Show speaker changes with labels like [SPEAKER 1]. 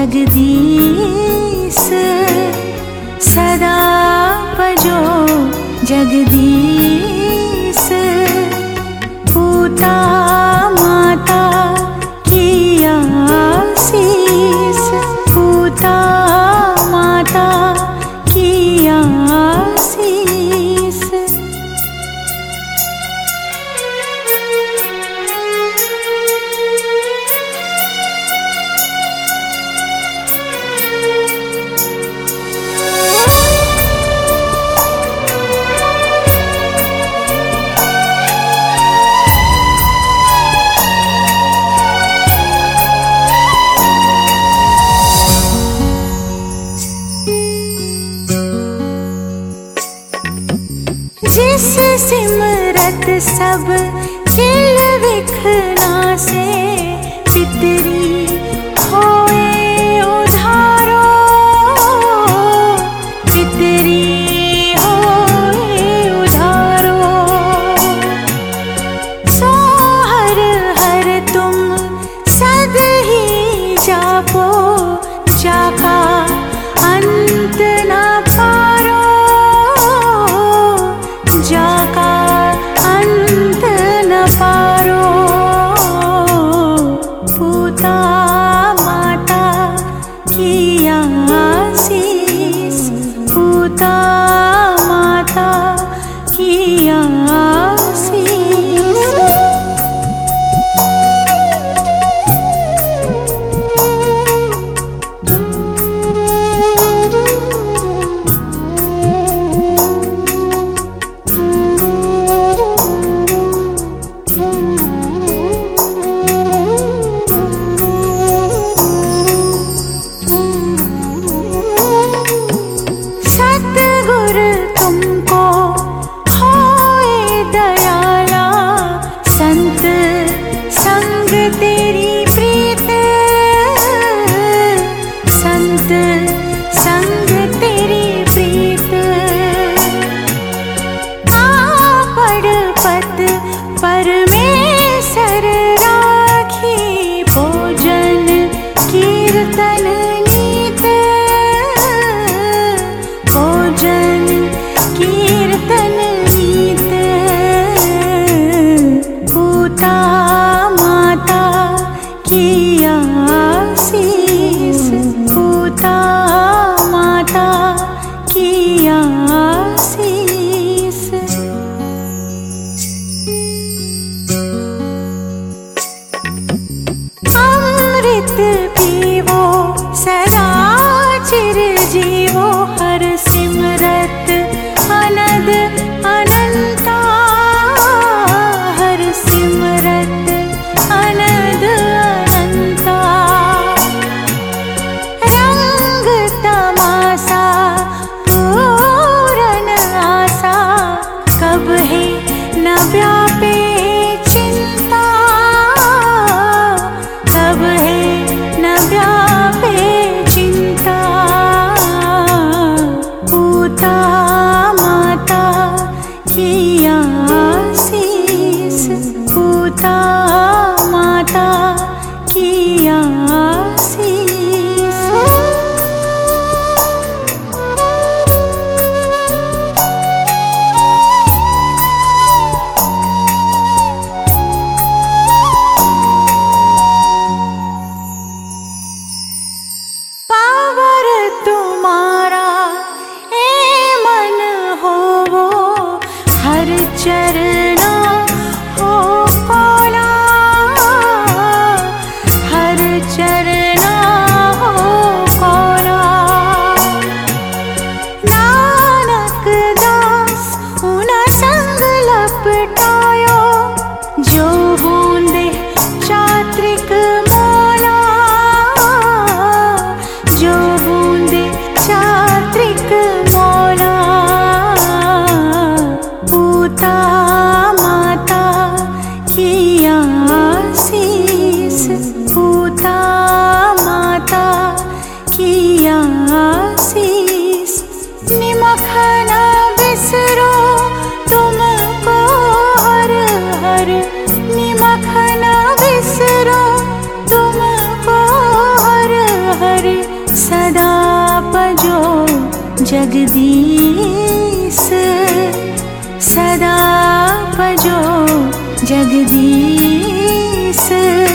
[SPEAKER 1] जगदीश सदा भजो जगदीश। पूता माता की आशीष, पूता माता की आशीष। जिस सिमरत सब किल विखना से, पितरी होए उधारो, पितरी होए उधारो। सो हर हर तुम सद ही जापो, जाका अंत न पारो, जाका अंत न पारो। पूता माता की आशीष, पूता माता की आशीष। सतगुर तुमको होए दयाला, संत संग तेरी प्रीत, संत संग तेरी प्रीत। आपड़ पत परमेश्वर राखी, भोजन कीर्तन नीत, भोजन कीर्तन नीत। पूता माता की आशीष, पूता माता की आशीष। अमृत पीवो सदा चिर जीवो, हर सिमरत अनद अनंता, हर सिमरत अनद अनंता। रंग तमासा पूरन आशा, कब है न व्यापे चिंता, कब है न व्यापे चिंता। पूता माता की आशीष, पूता माता की आशीष। पावर तुम्हारा ए मन होवो, हर चरना हो कौला, हर चरना हो कौला। नानक दास उन संग लपटायो, जो बूंदे चात्रिक मौला, जो बूंदे चात्रिक मौला। पूता जगदीश सदा भजो जगदीश।